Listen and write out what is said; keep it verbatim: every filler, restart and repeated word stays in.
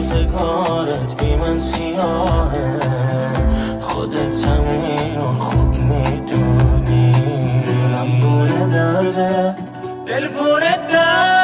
روزگارت بی من سیاهه، خودت هم اینو خوب میدونی. دلم پر درده، دل پر درده